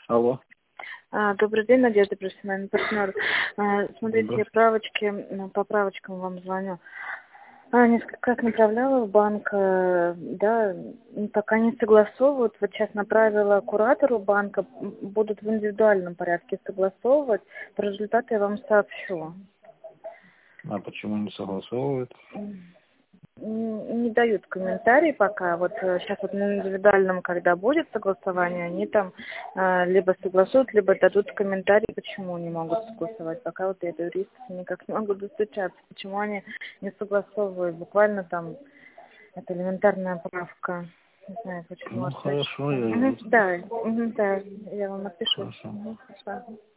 Алло. Добрый день, Надежда, профессиональный партнер. Смотрите, по правочкам вам звоню. Несколько раз направляла в банк, да, пока не согласовывают. Вот сейчас направила куратору банка, будут в индивидуальном порядке согласовывать. По результату я вам сообщу. А почему не согласовывают? Не дают комментарий пока. Вот сейчас вот на индивидуальном, когда будет согласование, они там либо согласуют, либо дадут комментарий, почему не могут согласовать. Пока вот я до юристов никак не могу достучаться, почему они не согласовывают. Буквально там это элементарная правка. Не знаю, почему. Ну хорошо, я да, я вам напишу. Хорошо. Хорошо.